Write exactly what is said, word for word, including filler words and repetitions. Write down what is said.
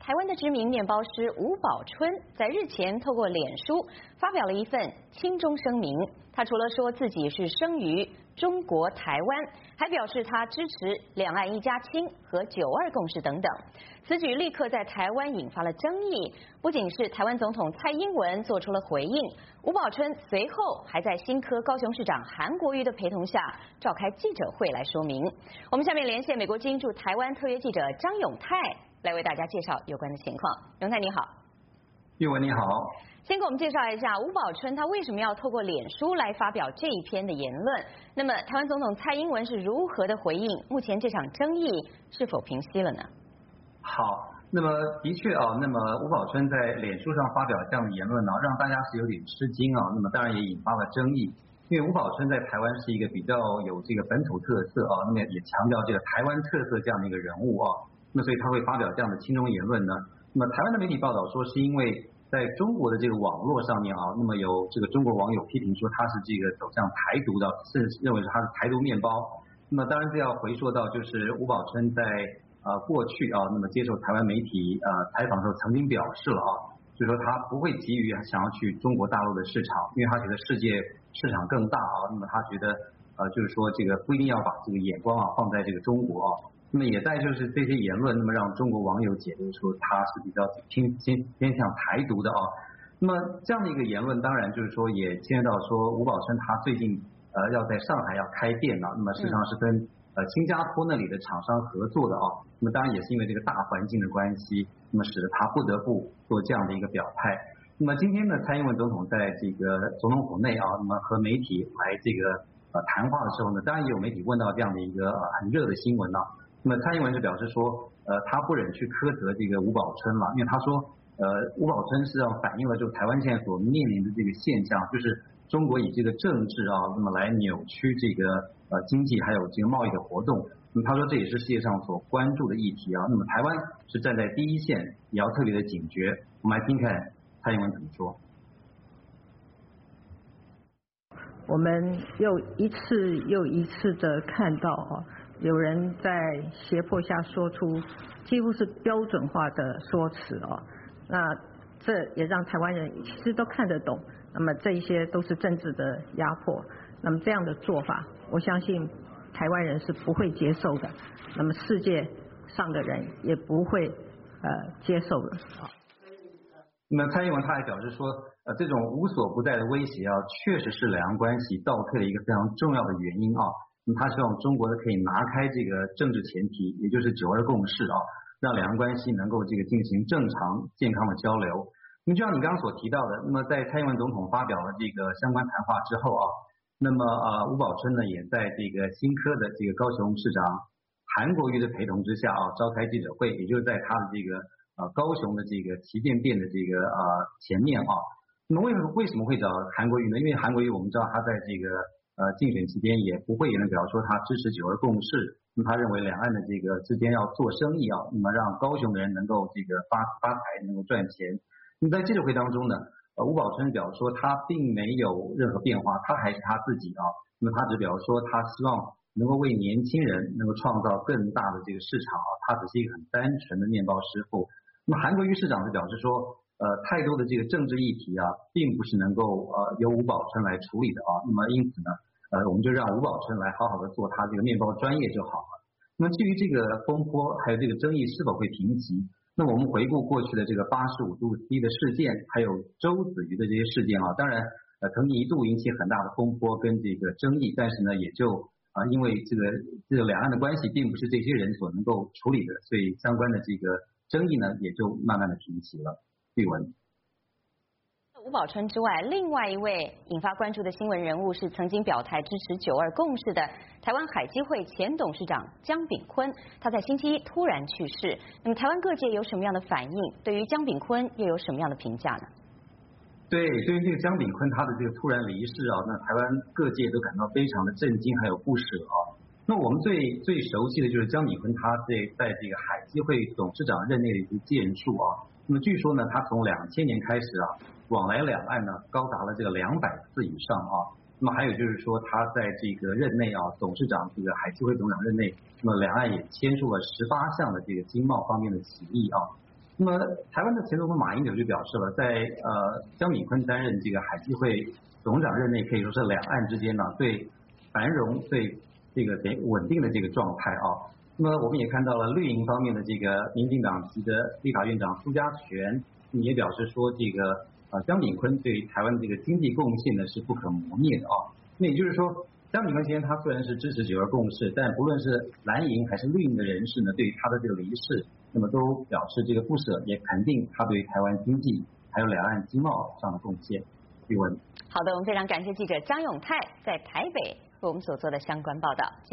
台湾的知名面包师吴宝春在日前透过脸书发表了一份亲中声明。他除了说自己是生于中国台湾，还表示他支持两岸一家亲和九二共识等等。此举立刻在台湾引发了争议，不仅是台湾总统蔡英文做出了回应，吴宝春随后还在新科高雄市长韩国瑜的陪同下召开记者会来说明。我们下面连线美国之音驻台湾特约记者张永泰来为大家介绍有关的情况。永泰你好。 玉文你好。 先给我们介绍一下吴宝春他为什么要透过脸书来发表这一篇的言论，那么台湾总统蔡英文是如何的回应，目前这场争议是否平息了呢？ 好，那么的确啊，那么吴宝春在脸书上发表这样的言论呢，让大家是有点吃惊啊，那么当然也引发了争议，因为吴宝春在台湾是一个比较有这个本土特色啊，那么也强调这个台湾特色这样的一个人物啊，那么所以他会发表这样的亲中言论呢。那么台湾的媒体报道说，是因为在中国的这个网络上面啊，那么有这个中国网友批评说他是这个走向台独的，甚至认为是他是台独面包。那么当然这要回溯到就是吴宝春在呃过去啊，那么接受台湾媒体呃采访的时候曾经表示了啊，就是说他不会急于想要去中国大陆的市场，因为他觉得世界市场更大啊，那么他觉得呃就是说这个不一定要把这个眼光啊放在这个中国啊。那么也在就是这些言论，那么让中国网友解读出他是比较偏偏偏向台独的啊。那么这样的一个言论，当然就是说也牵涉到说吴宝春他最近呃要在上海要开店了，那么事实上是跟呃新加坡那里的厂商合作的啊。那么当然也是因为这个大环境的关系，那么使得他不得不做这样的一个表态。那么今天呢，蔡英文总统在这个总统府内啊，那么和媒体来这个呃谈话的时候呢，当然也有媒体问到这样的一个呃很热的新闻啊。那么蔡英文就表示说，呃，他不忍去苛责这个吴宝春了，因为他说，呃，吴宝春实际上反映了就台湾现在所面临的这个现象，就是中国以这个政治啊，那么来扭曲这个呃经济还有这个贸易的活动。那么他说这也是世界上所关注的议题啊。那么台湾是站在第一线，也要特别的警觉。我们来听看蔡英文怎么说。 我们又一次又一次的看到啊。有人在胁迫下说出几乎是标准化的说辞哦，那这也让台湾人其实都看得懂。那么这一些都是政治的压迫，那么这样的做法，我相信台湾人是不会接受的，那么世界上的人也不会呃接受的啊。 那么蔡英文他还表示说，呃，这种无所不在的威胁啊，确实是两岸关系倒退的一个非常重要的原因啊。那么他希望中国呢可以拿开这个政治前提，也就是九二共识啊，让两岸关系能够这个进行正常健康的交流。那么就像你刚刚所提到的，那么在蔡英文总统发表了这个相关谈话之后啊，那么啊吴宝春呢也在这个新科的这个高雄市长韩国瑜的陪同之下啊召开记者会，也就是在他的这个呃高雄的这个旗舰店的这个呃前面啊。那么为什么为什么会找韩国瑜呢？因为韩国瑜我们知道他在这个呃，竞选期间也不会言论表示说他支持九二共识，那么他认为两岸的这个之间要做生意啊，那么让高雄的人能够这个发发财，能够赚钱。那么在记者会当中呢，呃，吴宝春表示说他并没有任何变化，他还是他自己啊，那么他只表示说他希望能够为年轻人能够创造更大的这个市场啊，他只是一个很单纯的面包师傅。那么韩国瑜市长就表示说，呃，太多的这个政治议题啊，并不是能够呃由吴宝春来处理的啊。那么因此呢，呃，我们就让吴宝春来好好的做他这个面包专业就好了。那么至于这个风波还有这个争议是否会平息，那我们回顾过去的这个八十五度 C 的事件，还有周子瑜的这些事件啊，当然呃曾经一度引起很大的风波跟这个争议，但是呢也就啊、呃、因为这个这个两岸的关系并不是这些人所能够处理的，所以相关的这个争议呢也就慢慢的平息了。玉文。 吴宝春之外，另外一位引发关注的新闻人物是曾经表态支持九二共识的台湾海基会前董事长江炳坤，他在星期一突然去世。那么台湾各界有什么样的反应？对于江炳坤又有什么样的评价呢？ 对，对于这个江炳坤他的这个突然离世啊，那台湾各界都感到非常的震惊还有不舍啊。那我们最最熟悉的就是江炳坤他在在这个海基会董事长任内的一些建树啊。那么据说呢，他从两千年开始啊，往来两岸呢高达了这个两百次以上啊。那么还有就是说，他在这个任内啊，董事长这个海基会董事长任内，那么两岸也签署了十八项的这个经贸方面的协议啊。 那么台湾的前总统马英九就表示了，在呃江炳坤担任这个海基会董事长任内，可以说是两岸之间呢最繁荣、最这个等稳定的这个状态啊。那么我们也看到了绿营方面的这个民进党籍的立法院长苏家全也表示说，这个呃江炳坤对台湾这个经济贡献呢是不可磨灭的啊。那也就是说，江炳坤先生他虽然是支持九二共识，但不论是蓝营还是绿营的人士呢，对于他的这个离世，那么都表示这个不舍，也肯定他对于台湾经济还有两岸经贸上的贡献。余文。 好的，我们非常感谢记者江永泰在台北为我们所做的相关报道。